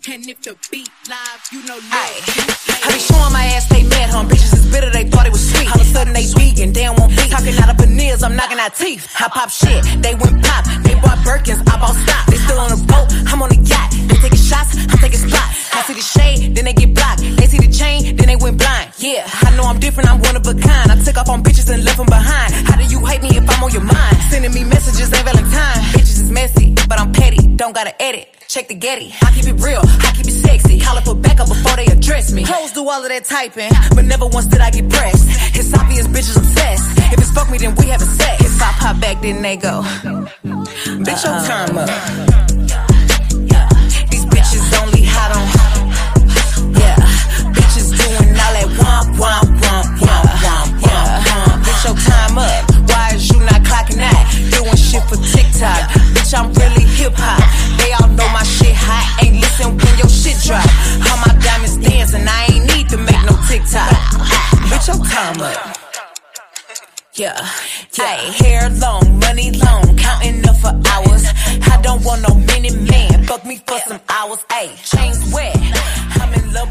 And if the beat live, you know I be showing my ass they met him. Bitches is bitter, they thought it was sweet. All of a sudden they vegan, they don't want beef. Talking out of veneers, I'm knocking out teeth. I pop shit, they went pop. They bought Birkins, I bought stock. They still on the boat, I'm on the yacht. They taking shots, I'm taking spots. I see the shade, then they get blocked. They see the chain, then they went blind. Yeah, I know I'm different, I'm one of a kind. I took off on bitches and left them behind. How do you hate me if I'm on your mind? Sending me messages, ain't Valentine. Bitches is messy, but I'm petty. Don't gotta edit. Check the Getty. I keep it real, I keep it sexy. Holla for backup before they address me. Hoes do all of that typing, but never once did I get pressed. It's obvious bitches obsessed. If it's fuck me, then we having sex. If I pop back, then they go. Bitch, your time up. These bitches only hot on. Yeah, bitches doing all that womp, womp, womp, womp, womp, womp, womp. Bitch, your time up. Why is you not clocking out? Doing shit for TikTok. Bitch, I'm really hip-hop. They all know my shit hot. Ain't listen when your shit drop. All my diamonds dancing. I ain't need to make no TikTok. Bitch, your time up. Yeah. Ayy, hair long, money long, counting up for hours. I don't want no mini man. Fuck me for some hours. Ayy, chains wet. I'm in love